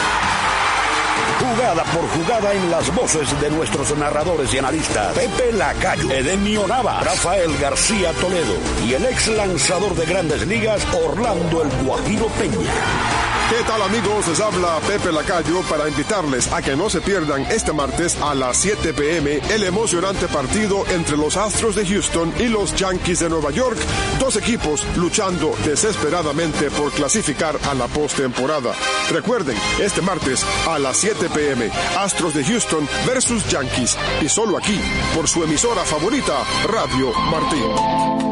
Jugada por jugada en las voces de nuestros narradores y analistas Pepe Lacayo, Edenio Nava, Rafael García Toledo y el ex lanzador de Grandes Ligas Orlando El Guajiro Peña. ¿Qué tal, amigos? Les habla Pepe Lacayo para invitarles a que no se pierdan este martes a las siete pe eme el emocionante partido entre los Astros de Houston y los Yankees de Nueva York, dos equipos luchando desesperadamente por clasificar a la postemporada. Recuerden, este martes a las siete pe eme, Astros de Houston versus Yankees, y solo aquí, por su emisora favorita, Radio Martí.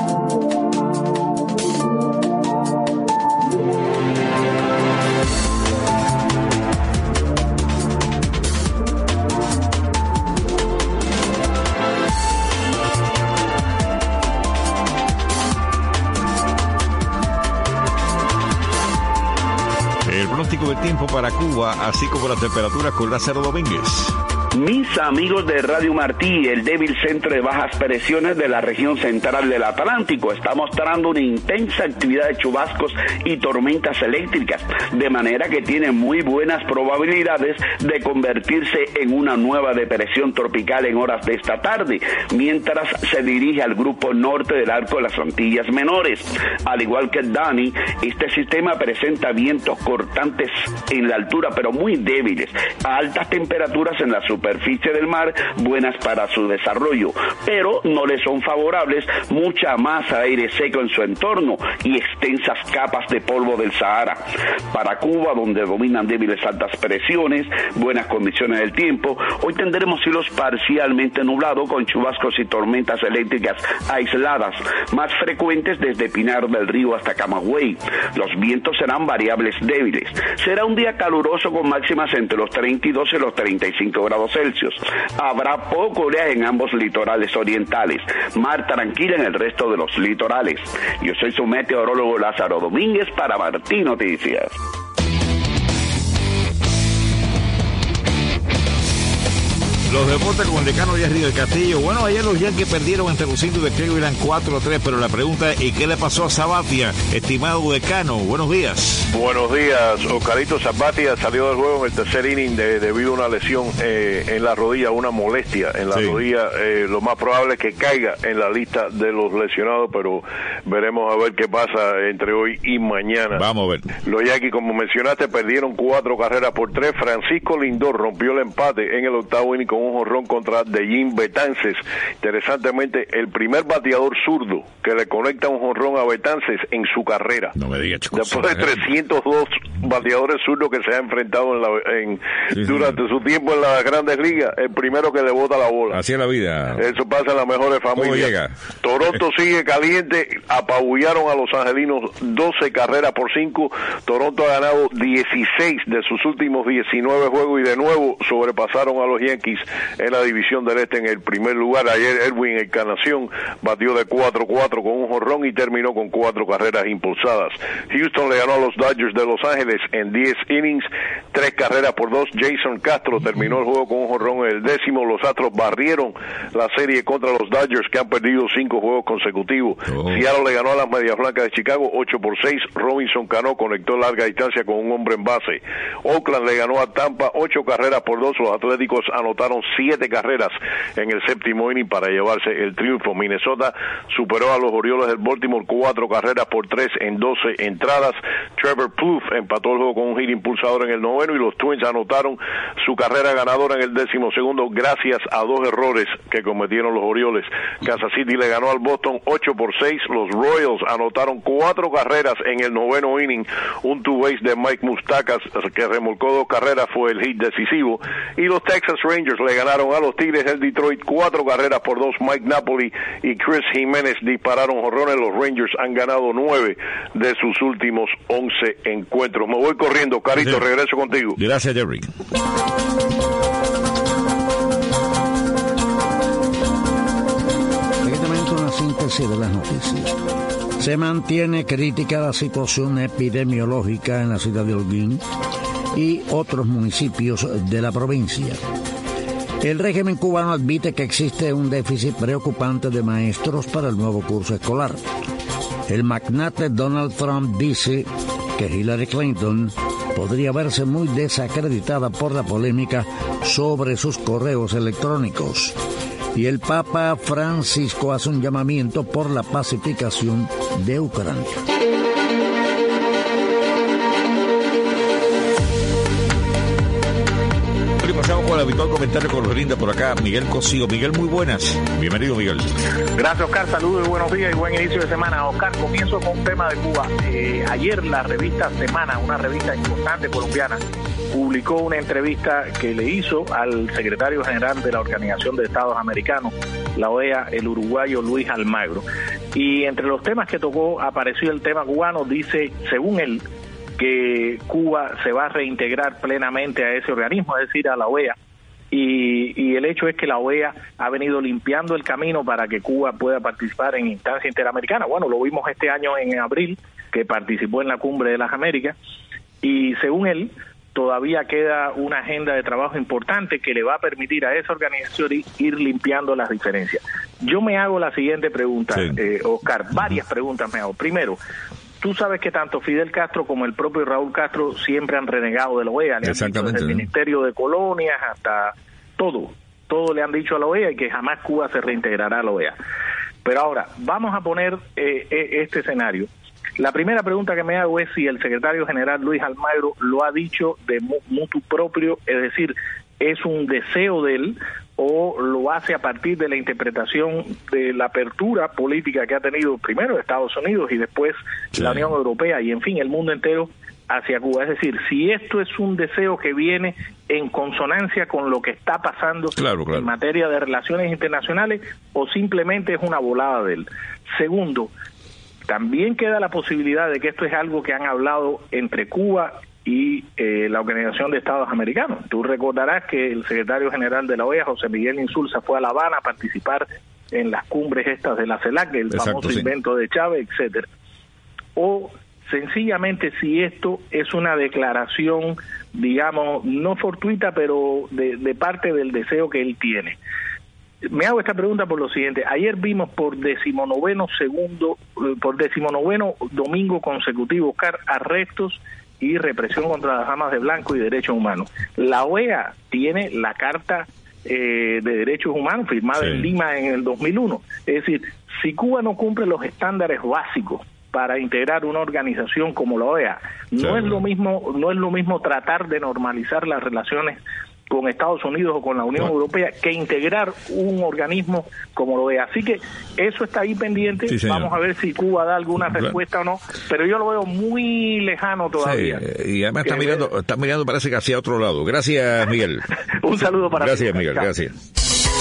El tiempo para Cuba, así como las temperaturas con Lázaro Domínguez. Mis amigos de Radio Martí, el débil centro de bajas presiones de la región central del Atlántico está mostrando una intensa actividad de chubascos y tormentas eléctricas, de manera que tiene muy buenas probabilidades de convertirse en una nueva depresión tropical en horas de esta tarde, mientras se dirige al grupo norte del arco de las Antillas Menores. Al igual que Dani, este sistema presenta vientos cortantes en la altura, pero muy débiles, a altas temperaturas en la superficie superficie del mar, buenas para su desarrollo, pero no le son favorables mucha masa de aire seco en su entorno y extensas capas de polvo del Sahara. Para Cuba, donde dominan débiles altas presiones, buenas condiciones del tiempo, hoy tendremos cielos parcialmente nublados con chubascos y tormentas eléctricas aisladas, más frecuentes desde Pinar del Río hasta Camagüey. Los vientos serán variables débiles. Será un día caluroso con máximas entre los treinta y dos y los treinta y cinco grados Celsius. Habrá poco oleaje en ambos litorales orientales. Mar tranquila en el resto de los litorales. Yo soy su meteorólogo Lázaro Domínguez para Martí Noticias. Los deportes con el decano Jerry del Castillo. Bueno, ayer los Yankees perdieron ante los indios de Cleveland cuatro a tres, pero la pregunta es, ¿y qué le pasó a Sabathia, estimado decano? Buenos días. Buenos días. Oscarito Sabathia salió del juego en el tercer inning de, debido a una lesión eh, en la rodilla, una molestia en la sí. rodilla. Eh, lo más probable es que caiga en la lista de los lesionados, pero veremos a ver qué pasa entre hoy y mañana. Vamos a ver. Los Yankees, como mencionaste, perdieron cuatro carreras por tres. Francisco Lindor rompió el empate en el octavo inning con un jonrón contra Dejín Betances. Interesantemente, el primer bateador zurdo que le conecta un jonrón a Betances en su carrera. No me digas, chicos. Después de trescientos dos bateadores zurdos que se ha enfrentado en la, en, sí, durante sí. su tiempo en las Grandes Ligas, el primero que le bota la bola. Así es la vida. Eso pasa en las mejores familias. Llega? Toronto sigue caliente, apabullaron a los angelinos doce carreras por cinco. Toronto ha ganado dieciséis de sus últimos diecinueve juegos y de nuevo sobrepasaron a los Yankees en la división del Este en el primer lugar. Ayer Edwin Encarnación batió de cuatro cuatro con un jonrón y terminó con cuatro carreras impulsadas. Houston le ganó a los Dodgers de Los Ángeles en diez innings, tres carreras por dos. Jason Castro terminó el juego con un jonrón en el décimo. Los Astros barrieron la serie contra los Dodgers, que han perdido cinco juegos consecutivos. Oh. Seattle le ganó a las Medias Blancas de Chicago ocho por seis. Robinson Cano conectó larga distancia con un hombre en base. Oakland le ganó a Tampa ocho carreras por dos. Los Atléticos anotaron siete carreras en el séptimo inning para llevarse el triunfo. Minnesota superó a los Orioles del Baltimore cuatro carreras por tres en doce entradas. Trevor Plouffe empató el juego con un hit impulsador en el noveno y los Twins anotaron su carrera ganadora en el décimo segundo gracias a dos errores que cometieron los Orioles. Kansas City le ganó al Boston ocho por seis. Los Royals anotaron cuatro carreras en el noveno inning. Un two-base de Mike Moustakas que remolcó dos carreras fue el hit decisivo. Y los Texas Rangers le ganaron a los Tigres del Detroit cuatro carreras por dos. Mike Napoli y Chris Jiménez dispararon jonrones. Los Rangers han ganado nueve de sus últimos once encuentros. Me voy corriendo, Carito, sí. Regreso contigo. Gracias, Jerry. Síntesis de las noticias. Se mantiene crítica la situación epidemiológica en la ciudad de Holguín y otros municipios de la provincia. El régimen cubano admite que existe un déficit preocupante de maestros para el nuevo curso escolar. El magnate Donald Trump dice que Hillary Clinton podría verse muy desacreditada por la polémica sobre sus correos electrónicos. Y el Papa Francisco hace un llamamiento por la pacificación de Ucrania. Y pasamos con el habitual comentario con los linda por acá, Miguel Cosío. Miguel, muy buenas. Bienvenido, Miguel. Gracias, Oscar. Saludos y buenos días y buen inicio de semana. Oscar, comienzo con un tema de Cuba. Eh, ayer la revista Semana, una revista importante colombiana, publicó una entrevista que le hizo al secretario general de la Organización de Estados Americanos, la O E A, el uruguayo Luis Almagro. Y entre los temas que tocó apareció el tema cubano. Dice, según él, que Cuba se va a reintegrar plenamente a ese organismo, es decir, a la O E A. Y, y el hecho es que la O E A ha venido limpiando el camino para que Cuba pueda participar en instancia interamericana. Bueno, lo vimos este año en abril, que participó en la Cumbre de las Américas. Y según él, todavía queda una agenda de trabajo importante que le va a permitir a esa organización ir limpiando las diferencias. Yo me hago la siguiente pregunta, sí. eh, Oscar, varias preguntas me hago. Primero, tú sabes que tanto Fidel Castro como el propio Raúl Castro siempre han renegado de la O E A, le han dicho desde el Ministerio de Colonias hasta todo, todo le han dicho a la O E A y que jamás Cuba se reintegrará a la O E A. Pero ahora, vamos a poner eh, este escenario. La primera pregunta que me hago es si el secretario general Luis Almagro lo ha dicho de mutuo propio, es decir, es un deseo de él o lo hace a partir de la interpretación de la apertura política que ha tenido primero Estados Unidos y después sí. la Unión Europea y en fin el mundo entero hacia Cuba. Es decir, si esto es un deseo que viene en consonancia con lo que está pasando claro, claro. en materia de relaciones internacionales o simplemente es una volada de él. Segundo, también queda la posibilidad de que esto es algo que han hablado entre Cuba y eh, la Organización de Estados Americanos. Tú recordarás que el secretario general de la O E A, José Miguel Insulza, fue a La Habana a participar en las cumbres estas de la CELAC, el Exacto, famoso sí. invento de Chávez, etcétera. O sencillamente si esto es una declaración, digamos, no fortuita, pero de, de parte del deseo que él tiene. Me hago esta pregunta por lo siguiente. Ayer vimos por decimonoveno segundo, por decimonoveno domingo consecutivo, Oscar, arrestos y represión contra las damas de blanco y derechos humanos. La O E A tiene la Carta eh, de Derechos Humanos firmada sí. en Lima en el dos mil uno. Es decir, si Cuba no cumple los estándares básicos para integrar una organización como la O E A, no sí. es lo mismo, no es lo mismo tratar de normalizar las relaciones con Estados Unidos o con la Unión bueno. Europea que integrar un organismo como lo es. Así que eso está ahí pendiente. Sí, vamos a ver si Cuba da alguna respuesta o no, pero yo lo veo muy lejano todavía. Sí, y además está mirando, está mirando parece que hacia otro lado. Gracias, Miguel. Un saludo para Gracias, ti. Miguel. Chao. Gracias.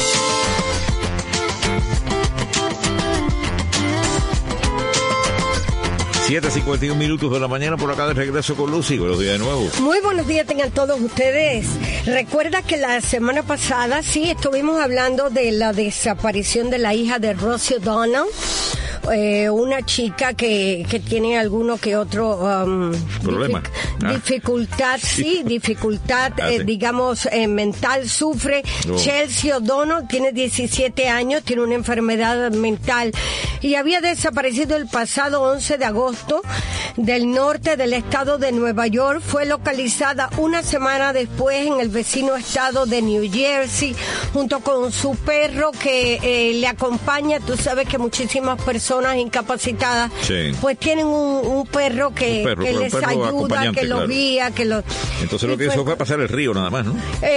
siete cincuenta y un minutos de la mañana por acá de regreso con Lucy. Buenos días de nuevo. Muy buenos días tengan todos ustedes. Recuerda que la semana pasada sí estuvimos hablando de la desaparición de la hija de Rosie O'Donnell. eh, una chica que, que tiene alguno que otro um, problema, dific- ah. dificultad, sí, dificultad, ah, eh, sí. digamos, eh, mental, sufre. Oh. Chelsea O'Donnell tiene diecisiete años, tiene una enfermedad mental y había desaparecido el pasado once de agosto del norte del estado de Nueva York. Fue localizada una semana después en el vecino estado de New Jersey junto con su perro que eh, le acompaña. Tú sabes que muchísimas personas incapacitadas sí. pues tienen un, un perro que, un perro, que un les perro ayuda, que los claro. guía, que los... Entonces lo que hizo fue pasar el río nada más, ¿no?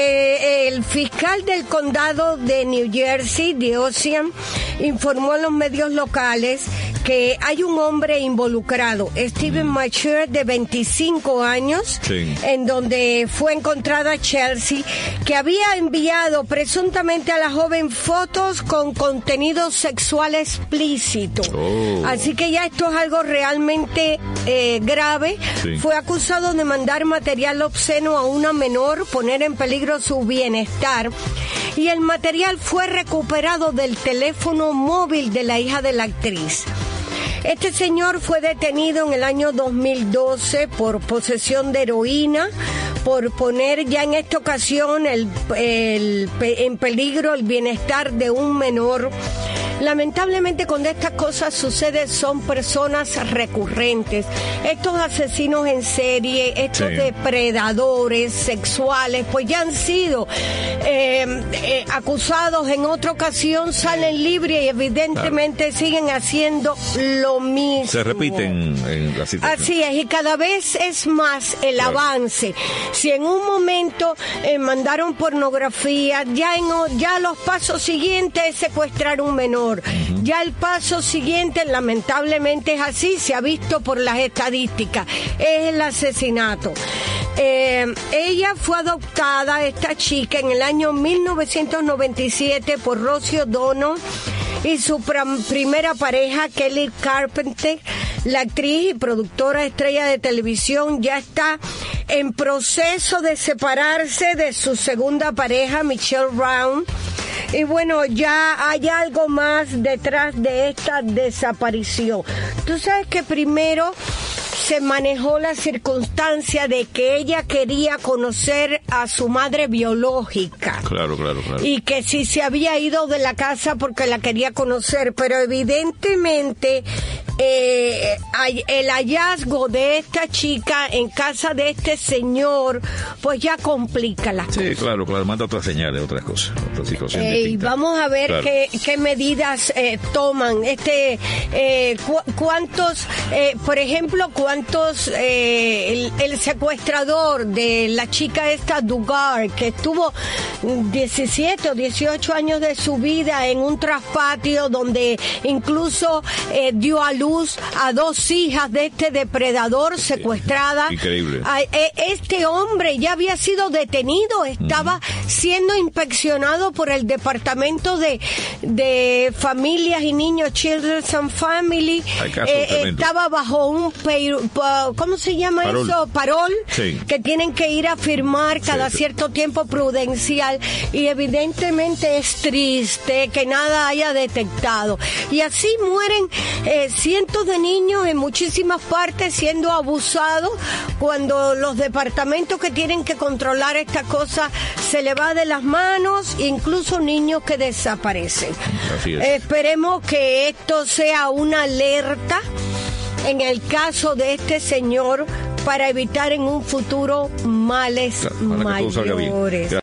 Eh, el fiscal del condado de New Jersey, de Ocean, informó a los medios locales que hay un hombre involucrado, Steven Mature, de veinticinco años, sí. en donde fue encontrada Chelsea, que había enviado presuntamente a la joven fotos con contenido sexual explícito. Oh. Así que ya esto es algo realmente eh, grave. Sí. Fue acusado de mandar material obsceno a una menor, poner en peligro su bienestar. Y el material fue recuperado del teléfono móvil de la hija de la actriz. Este señor fue detenido en el año dos mil doce por posesión de heroína, por poner ya en esta ocasión el, el, en peligro el bienestar de un menor. Lamentablemente cuando estas cosas suceden son personas recurrentes. Estos asesinos en serie, estos sí. depredadores sexuales, pues ya han sido eh, eh, acusados en otra ocasión, salen libres y evidentemente claro. siguen haciendo lo mismo. Se repiten en la situación. Así es, y cada vez es más el claro. avance. Si en un momento eh, mandaron pornografía, ya, en, ya los pasos siguientes es secuestrar un menor. Uh-huh. Ya el paso siguiente, lamentablemente es así, se ha visto por las estadísticas, es el asesinato. Eh, ella fue adoptada, esta chica, en el año mil novecientos noventa y siete por Rosie O'Donnell y su pr- primera pareja, Kelly Carpenter. La actriz y productora estrella de televisión ya está en proceso de separarse de su segunda pareja, Michelle Brown. Y bueno, ya hay algo más detrás de esta desaparición. Tú sabes que primero se manejó la circunstancia de que ella quería conocer a su madre biológica. Claro, claro, claro. Y que si se había ido de la casa porque la quería conocer, pero evidentemente eh, el hallazgo de esta chica en casa de este señor, pues ya complica las sí, cosas. Sí, claro, claro, manda otras señales, otras cosas, otras situaciones eh, distintas. Y vamos a ver claro. qué, qué medidas eh, toman. Este, eh, cu- cuántos, eh, por ejemplo, cuántos, eh, el, el secuestrador de la chica esta Dugar, que estuvo diecisiete o dieciocho años de su vida en un traspatio donde incluso eh, dio a luz a dos hijas de este depredador secuestrada. Increíble. A, eh, este hombre ya había sido detenido, estaba uh-huh. siendo inspeccionado por el Departamento de, de Familias y Niños, Children and Family. Eh, estaba bajo un pay, ¿cómo se llama Parol. eso? Parol, sí. que tienen que ir a firmar cada sí, cierto sí. tiempo prudencial, y evidentemente es triste que nada haya detectado. Y así mueren eh, cientos de niños en muchísimas partes siendo abusados cuando los departamentos que tienen que controlar esta cosa se le va de las manos, incluso niños que desaparecen. Así es. Esperemos que esto sea una alerta en el caso de este señor para evitar en un futuro males para, para mayores.